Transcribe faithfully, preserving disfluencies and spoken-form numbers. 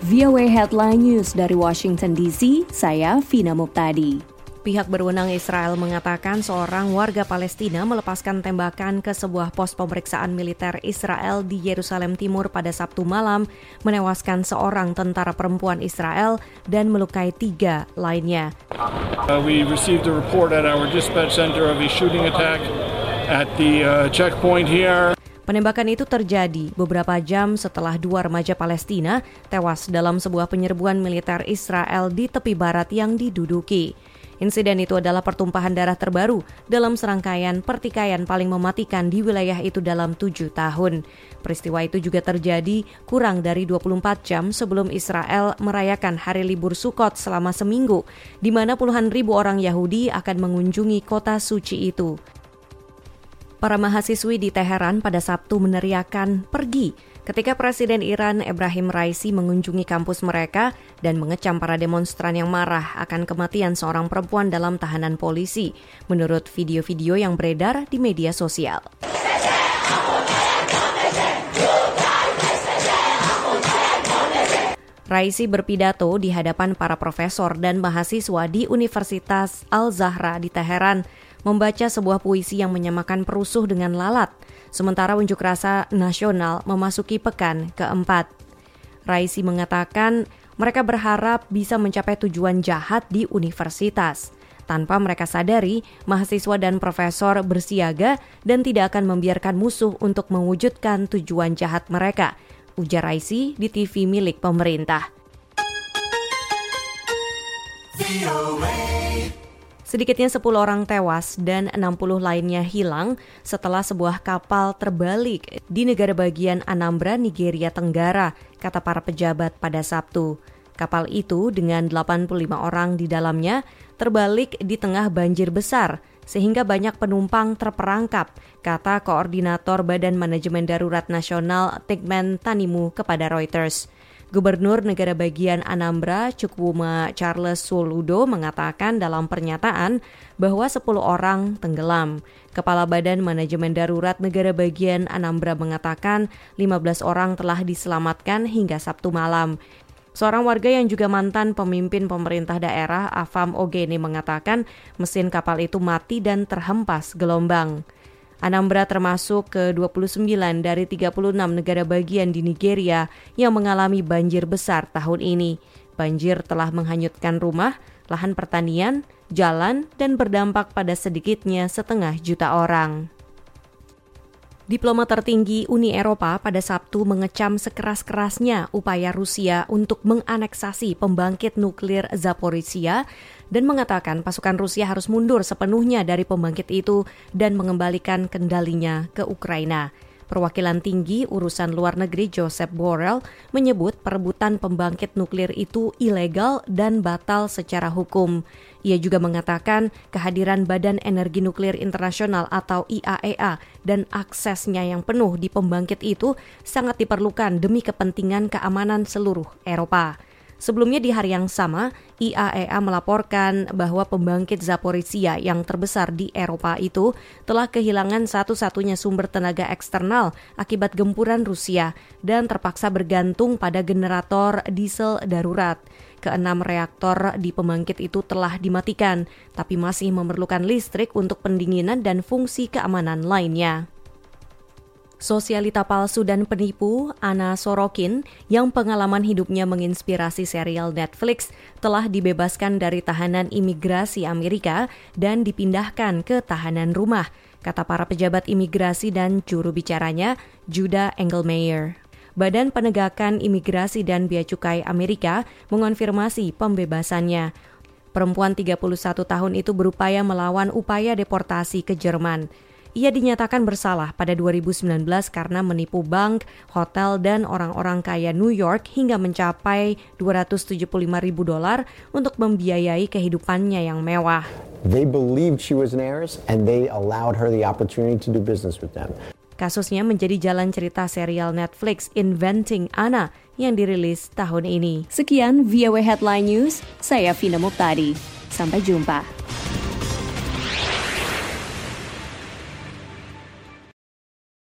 V O A Headline News dari Washington D C, saya Vina Muptadi. Pihak berwenang Israel mengatakan seorang warga Palestina melepaskan tembakan ke sebuah pos pemeriksaan militer Israel di Yerusalem Timur pada Sabtu malam, menewaskan seorang tentara perempuan Israel dan melukai tiga lainnya. Uh, we received a report at our dispatch center of a shooting attack at the uh, checkpoint here. Penembakan itu terjadi beberapa jam setelah dua remaja Palestina tewas dalam sebuah penyerbuan militer Israel di tepi barat yang diduduki. Insiden itu adalah pertumpahan darah terbaru dalam serangkaian pertikaian paling mematikan di wilayah itu dalam tujuh tahun. Peristiwa itu juga terjadi kurang dari dua puluh empat jam sebelum Israel merayakan hari libur Sukkot selama seminggu, di mana puluhan ribu orang Yahudi akan mengunjungi kota suci itu. Para mahasiswi di Teheran pada Sabtu meneriakan pergi ketika Presiden Iran Ebrahim Raisi mengunjungi kampus mereka dan mengecam para demonstran yang marah akan kematian seorang perempuan dalam tahanan polisi, menurut video-video yang beredar di media sosial. Raisi berpidato di hadapan para profesor dan mahasiswa di Universitas Al-Zahra di Teheran, membaca sebuah puisi yang menyamakan perusuh dengan lalat, sementara unjuk rasa nasional memasuki pekan keempat. Raisi mengatakan mereka berharap bisa mencapai tujuan jahat di universitas. Tanpa mereka sadari, mahasiswa dan profesor bersiaga dan tidak akan membiarkan musuh untuk mewujudkan tujuan jahat mereka, ujar Raisi di T V milik pemerintah. Sedikitnya sepuluh orang tewas dan enam puluh lainnya hilang setelah sebuah kapal terbalik di negara bagian Anambra, Nigeria Tenggara, kata para pejabat pada Sabtu. Kapal itu dengan delapan puluh lima orang di dalamnya terbalik di tengah banjir besar, sehingga banyak penumpang terperangkap, kata Koordinator Badan Manajemen Darurat Nasional Tigmen Tanimu kepada Reuters. Gubernur negara bagian Anambra, Chukwuma Charles Soludo, mengatakan dalam pernyataan bahwa sepuluh orang tenggelam. Kepala Badan Manajemen Darurat negara bagian Anambra mengatakan lima belas orang telah diselamatkan hingga Sabtu malam. Seorang warga yang juga mantan pemimpin pemerintah daerah, Afam Ogene, mengatakan mesin kapal itu mati dan terhempas gelombang. Anambra termasuk ke dua puluh sembilan dari tiga puluh enam negara bagian di Nigeria yang mengalami banjir besar tahun ini. Banjir telah menghanyutkan rumah, lahan pertanian, jalan, dan berdampak pada sedikitnya setengah juta orang. Diplomat tertinggi Uni Eropa pada Sabtu mengecam sekeras-kerasnya upaya Rusia untuk menganeksasi pembangkit nuklir Zaporizhia dan mengatakan pasukan Rusia harus mundur sepenuhnya dari pembangkit itu dan mengembalikan kendalinya ke Ukraina. Perwakilan tinggi urusan luar negeri Josep Borrell menyebut perebutan pembangkit nuklir itu ilegal dan batal secara hukum. Ia juga mengatakan kehadiran Badan Energi Nuklir Internasional atau I A E A dan aksesnya yang penuh di pembangkit itu sangat diperlukan demi kepentingan keamanan seluruh Eropa. Sebelumnya di hari yang sama, I A E A melaporkan bahwa pembangkit Zaporizhia yang terbesar di Eropa itu telah kehilangan satu-satunya sumber tenaga eksternal akibat gempuran Rusia dan terpaksa bergantung pada generator diesel darurat. Keenam reaktor di pembangkit itu telah dimatikan, tapi masih memerlukan listrik untuk pendinginan dan fungsi keamanan lainnya. Sosialita palsu dan penipu Anna Sorokin yang pengalaman hidupnya menginspirasi serial Netflix telah dibebaskan dari tahanan imigrasi Amerika dan dipindahkan ke tahanan rumah, kata para pejabat imigrasi dan juru bicaranya Judah Engelmeyer. Badan Penegakan Imigrasi dan Bea Cukai Amerika mengonfirmasi pembebasannya. Perempuan tiga puluh satu tahun itu berupaya melawan upaya deportasi ke Jerman. Ia dinyatakan bersalah pada dua ribu sembilan belas karena menipu bank, hotel, dan orang-orang kaya New York hingga mencapai dua ratus tujuh puluh lima ribu dolar untuk membiayai kehidupannya yang mewah. They believed she was an heiress and they allowed her the opportunity to do business with them. Kasusnya menjadi jalan cerita serial Netflix Inventing Anna yang dirilis tahun ini. Sekian V O A Headline News, saya Vina Muptadi. Sampai jumpa.